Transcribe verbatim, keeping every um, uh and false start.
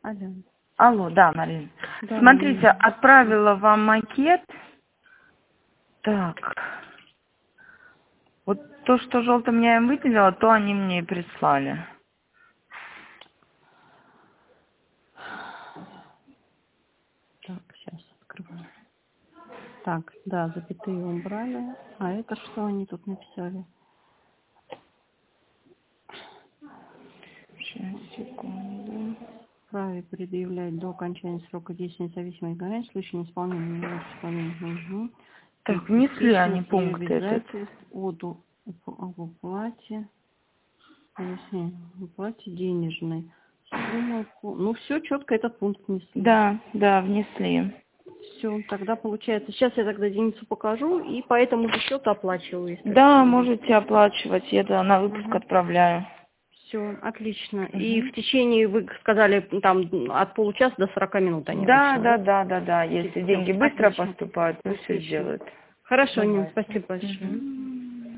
Алло. Алло, да, Марина. Да, Смотрите, Марина. отправила вам макет. Так. Вот то, что желтым я им выделила, то они мне и прислали. Так, сейчас открываю. Так, да, запятые убрали. А это что они тут написали? Сейчас, секунду. Вправе предъявлять до окончания срока действия независимой гарантии в случае неисполнения исполнения. Угу. Так, внесли они пункты этот. Обязательств от об уплате, если уплате денежной. Сумма, ну все, четко этот пункт внесли. Да, да, внесли. Все, тогда получается. Сейчас я тогда единицу покажу и по этому же счету оплачиваю. Да, что можете оплачивать, я это на выпуск угу. отправляю. Все, отлично. Угу. И в течение, вы сказали, там от получаса до сорока минут они Да, обычно, да, да, да, да. Если все, деньги быстро отлично. поступают, то все Отлично. сделают. Хорошо, Давай. Нин, спасибо большое. Угу.